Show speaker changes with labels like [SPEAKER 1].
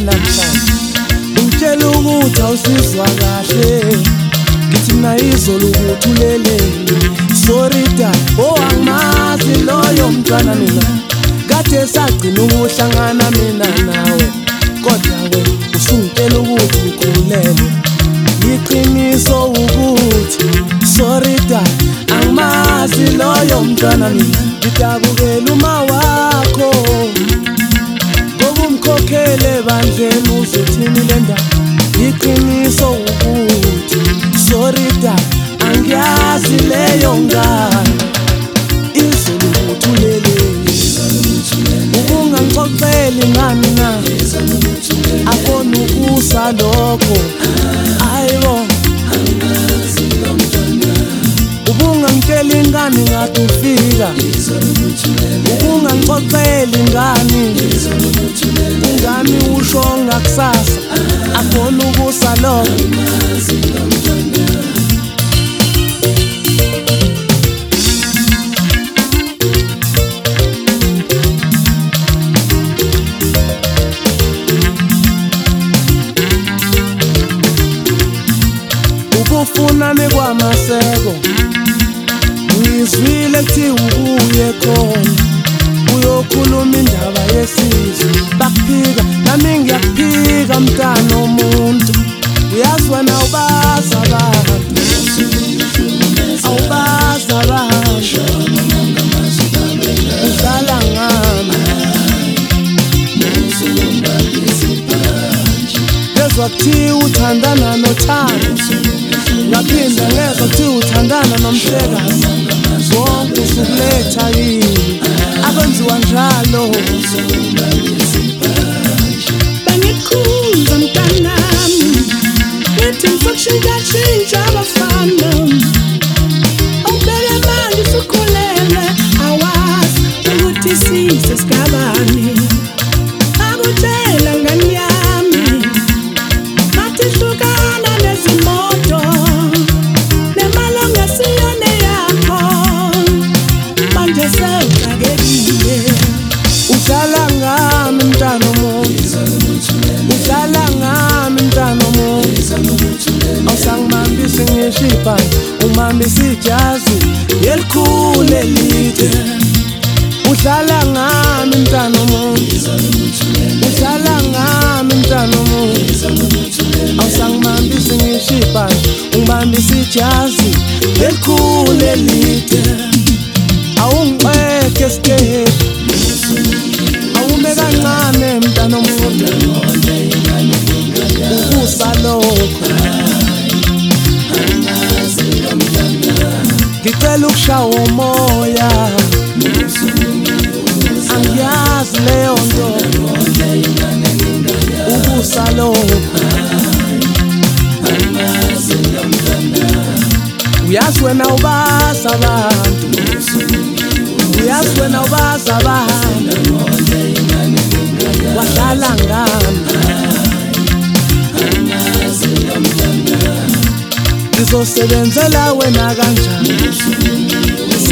[SPEAKER 1] namhlanje ungitshela ukuthi awusizwa kahle ngithi mina izolo ukuthi ulele sorry dad angimazi loyo mntwana mina kade sagcina ukuhlangana mina nawe kodwa we usungitshela ukuthi ukhulelwe iqiniso ukuthi sorry dad angimazi loyo mntwana mina ngidabukela uma wakho ngokumkhokhele bandleni uzothini le ndaba iqiniso ukuthi sorry dad angiyazi leyo ngane izolo ukuthi ulele ubungangixoxeli ngani na akona ukusa lokho ayibo ubungangitsheli ngani ngathi ufika ubungangixoxeli ngani ungami usho ngakusasa akona ukusa lokho ufunane kwamaseko uyizwile kuthi ubuye khona uyokhuluma indaba yesizwe bakuphika nami ngiyakuphika mntana omuntu uyazi wena awubazi abantu awubazi abantu udlala ngami yezwa kuthiwa uthandana nothando ngaphinda ngezwa kuthiwa uthandana nomhlekazi zonke usukuletha yini akwenziwa njalo
[SPEAKER 2] bangikhuza mntanami ngithi ngifakishe ngashintsha abafana awubeke manje usukhulelwe awazi ukuthi sise sigabani akutshela ngani yami nathi hlukana nezimoto nemali ongasiyona yakho manje sewuxakekile
[SPEAKER 1] udlala ngami mntana omuntu udlala ngami mntana omuntu awusangibambisi ngisho ibhande ungibambisa ijazi elikhulu elide udlala ngami mntana omuntu udlala ngami mntana omuntu awusangibambisi ngisho ibhande ungibambisa ijazi elikhulu elide awungibeke sikehe awume kancane mntana omuntu ukusa lokho ngicela ukushawa umoya angiyazi leyo nto ukusa lokho uyazi wena ubazi abantu uyazi wena ubazi abantu wadlala ngami ngizosebenzela wena kanjani